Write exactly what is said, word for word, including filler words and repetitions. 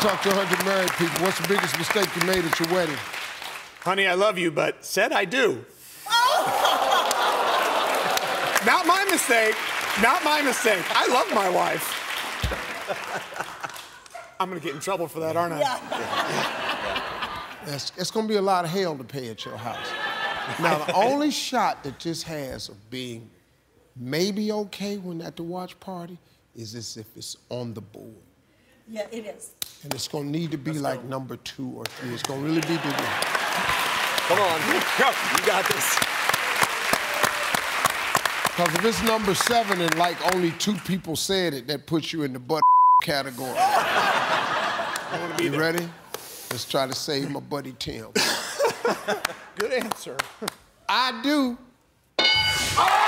talk to one hundred married people. What's the biggest mistake you made at your wedding? Honey, I love you, but said I do. Not my mistake. Not my mistake. I love my wife. I'm gonna get in trouble for that, aren't I? Yeah. It's, it's gonna be a lot of hell to pay at your house. Now, the only shot that this has of being maybe okay when at the watch party is as if it's on the board. Yeah, it is. And it's gonna need to be Let's like go. number two or three. It's gonna really be big. Come on, go. You got this. Because if it's number seven and like only two people said it, that puts you in the butt category. I want to be You there. ready? Let's try to save my buddy Tim. Good answer. I do.